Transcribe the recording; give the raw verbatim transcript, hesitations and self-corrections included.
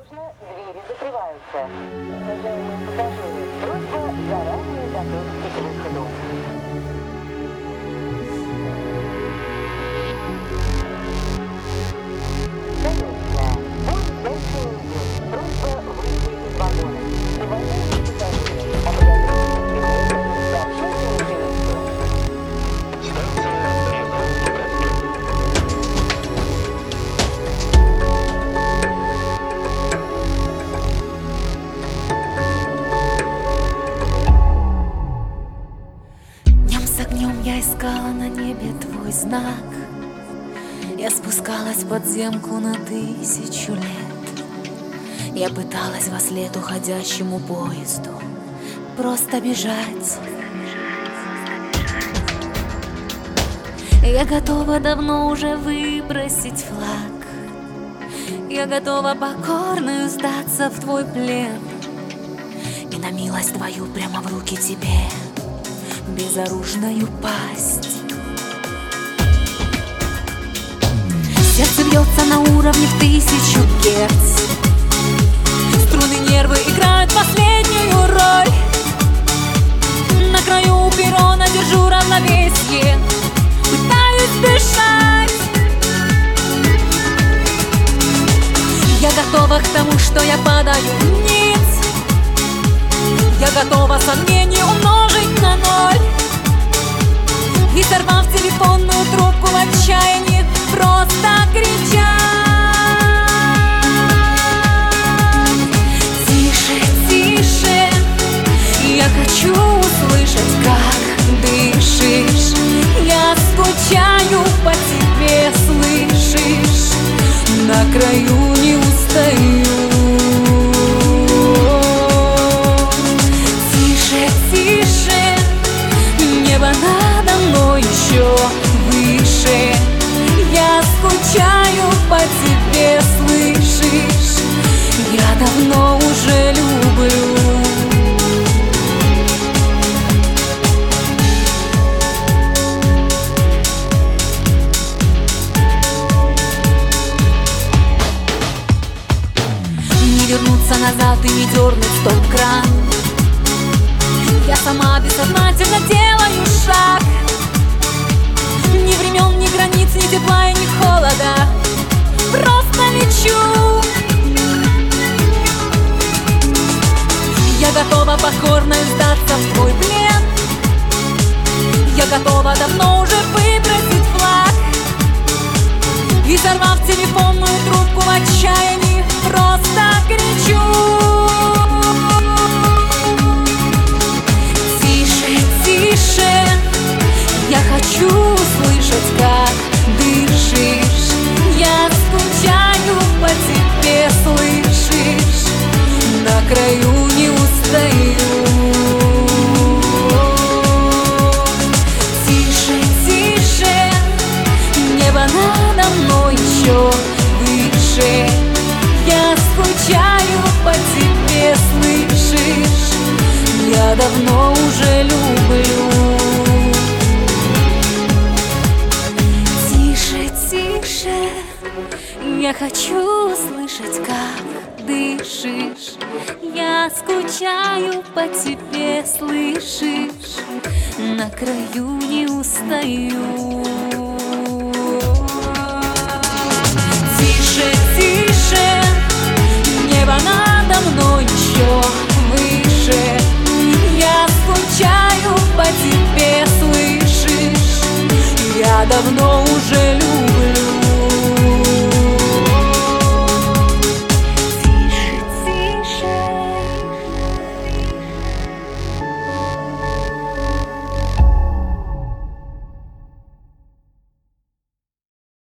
Осторожно, двери закрываются. Уважаемые пассажиры, просьба заранее готовиться к выходу. Конечно, пусть дальше не идет. Просьба выйти из вагона. Уважаемые пассажиры, обязательно сообщайте машинисту. Я искала на небе твой знак. Я спускалась в подземку на тысячу лет. Я пыталась во след уходящему поезду просто бежать. Я готова давно уже выбросить флаг. Я готова покорную сдаться в твой плен и на милость твою прямо в руки тебе безоружную пасть. Сердце бьется на уровне в тысячу герц. Струны нервы играют последнюю роль. На краю перрона держу равновесие, пытаюсь дышать. Я готова к тому, что я падаю вниз. Я готова сомнение умножить на ноль и, сорвав телефонную трубку, в отчаянии просто кричать. Тише, тише, я хочу услышать, как дышишь. Я скучаю по тебе, слышишь? На краю не устаю. Надо мной еще выше. Я скучаю по тебе, слышишь? Я давно уже люблю. Не вернуться назад и не дернуть стоп-кран. Я сама бессознательно делаю шаг. Ни времен, ни границ, ни тепла и ни холода. Просто лечу. Я готова покорно сдаться в твой плен. Я готова давно уже выбросить флаг и, сорвав телефонную трубку, в отчаянии просто кричу. Я хочу услышать, как дышишь. Я скучаю по тебе, слышишь? На краю не устаю. Тише, тише, небо надо мной еще выше. Я скучаю по тебе, слышишь? Я давно уже люблю. Я хочу услышать, как дышишь. Я скучаю по тебе, слышишь? На краю не устаю.